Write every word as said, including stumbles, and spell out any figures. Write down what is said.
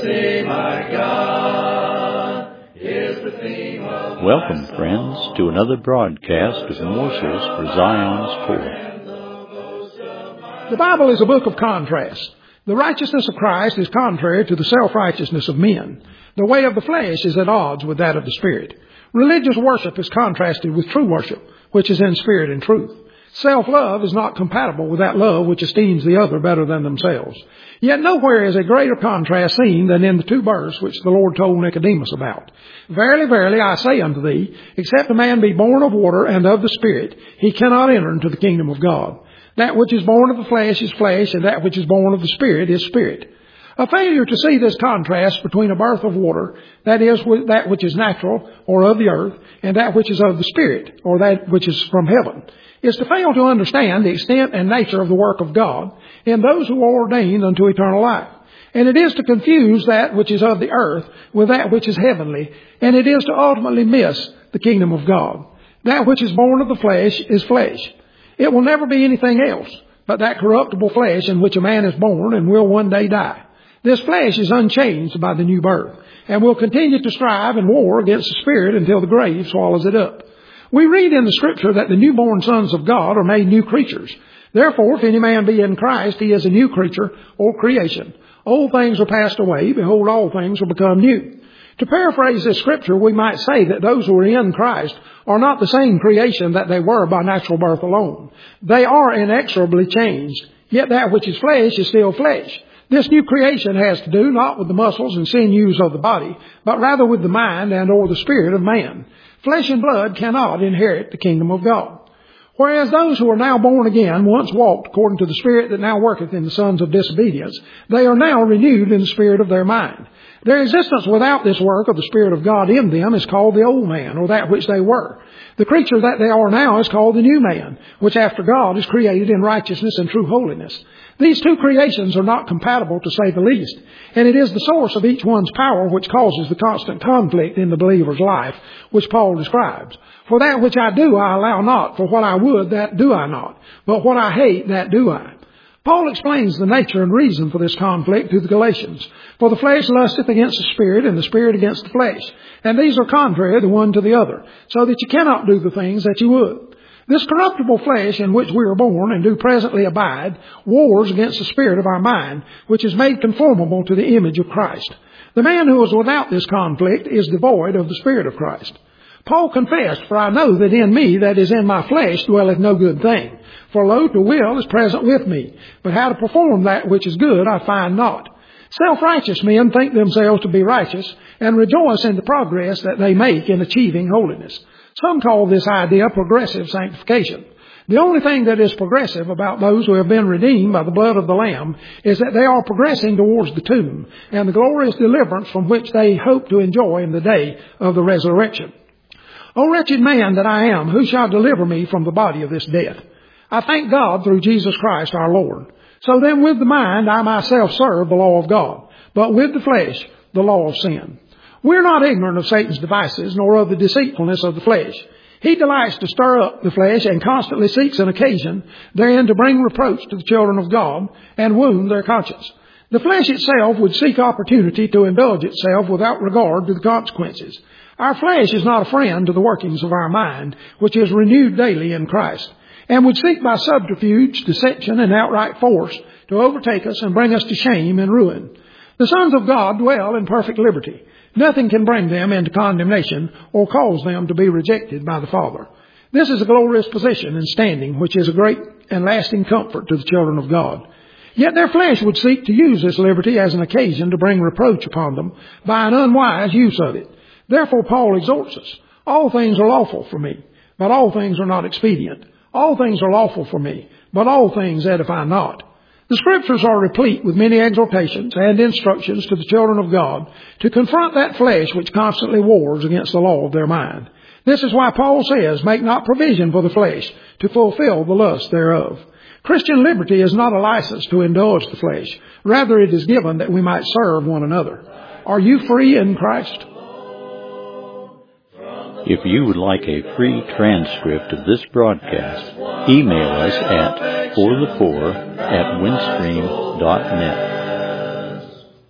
mercy, my God, is the theme of Welcome, friends, to another broadcast of Morsels for Zion's Poor. The Bible is a book of contrasts. The righteousness of Christ is contrary to the self-righteousness of men. The way of the flesh is at odds with that of the Spirit. Religious worship is contrasted with true worship, which is in spirit and truth. Self-love is not compatible with that love which esteems the other better than themselves. Yet nowhere is a greater contrast seen than in the two births which the Lord told Nicodemus about. Verily, verily, I say unto thee, except a man be born of water and of the Spirit, he cannot enter into the kingdom of God. That which is born of the flesh is flesh, and that which is born of the Spirit is spirit. A failure to see this contrast between a birth of water, that is, that which is natural or of the earth, and that which is of the Spirit, or that which is from heaven, is to fail to understand the extent and nature of the work of God in those who are ordained unto eternal life. And it is to confuse that which is of the earth with that which is heavenly, and it is to ultimately miss the kingdom of God. That which is born of the flesh is flesh. It will never be anything else but that corruptible flesh in which a man is born and will one day die. This flesh is unchanged by the new birth and will continue to strive and war against the Spirit until the grave swallows it up. We read in the Scripture that the newborn sons of God are made new creatures. Therefore, if any man be in Christ, he is a new creature or creation. Old things are passed away. Behold, all things will become new. To paraphrase this Scripture, we might say that those who are in Christ are not the same creation that they were by natural birth alone. They are inexorably changed, yet that which is flesh is still flesh. This new creation has to do not with the muscles and sinews of the body, but rather with the mind and or the spirit of man. Flesh and blood cannot inherit the kingdom of God. Whereas those who are now born again once walked according to the Spirit that now worketh in the sons of disobedience, they are now renewed in the spirit of their mind. Their existence without this work of the Spirit of God in them is called the old man, or that which they were. The creature that they are now is called the new man, which after God is created in righteousness and true holiness. These two creations are not compatible, to say the least, and it is the source of each one's power which causes the constant conflict in the believer's life, which Paul describes. For that which I do I allow not, for what I would that do I not, but what I hate that do I. Paul explains the nature and reason for this conflict to the Galatians. For the flesh lusteth against the Spirit, and the Spirit against the flesh. And these are contrary the one to the other, so that you cannot do the things that you would. This corruptible flesh in which we are born and do presently abide wars against the spirit of our mind, which is made conformable to the image of Christ. The man who is without this conflict is devoid of the Spirit of Christ. Paul confessed, For I know that in me, that is in my flesh, dwelleth no good thing. For lo, to will is present with me, but how to perform that which is good I find not. Self-righteous men think themselves to be righteous and rejoice in the progress that they make in achieving holiness. Some call this idea progressive sanctification. The only thing that is progressive about those who have been redeemed by the blood of the Lamb is that they are progressing towards the tomb and the glorious deliverance from which they hope to enjoy in the day of the resurrection. O wretched man that I am, who shall deliver me from the body of this death? I thank God through Jesus Christ our Lord. So then with the mind I myself serve the law of God, but with the flesh the law of sin. We are not ignorant of Satan's devices, nor of the deceitfulness of the flesh. He delights to stir up the flesh and constantly seeks an occasion therein to bring reproach to the children of God and wound their conscience. The flesh itself would seek opportunity to indulge itself without regard to the consequences. Our flesh is not a friend to the workings of our mind, which is renewed daily in Christ, and would seek by subterfuge, deception, and outright force to overtake us and bring us to shame and ruin. The sons of God dwell in perfect liberty. Nothing can bring them into condemnation or cause them to be rejected by the Father. This is a glorious position and standing, which is a great and lasting comfort to the children of God. Yet their flesh would seek to use this liberty as an occasion to bring reproach upon them by an unwise use of it. Therefore Paul exhorts us, all things are lawful for me, but all things are not expedient. All things are lawful for me, but all things edify not. The Scriptures are replete with many exhortations and instructions to the children of God to confront that flesh which constantly wars against the law of their mind. This is why Paul says, make not provision for the flesh to fulfill the lust thereof. Christian liberty is not a license to indulge the flesh. Rather, it is given that we might serve one another. Are you free in Christ? If you would like a free transcript of this broadcast, email us at for the poor at windstream dot net.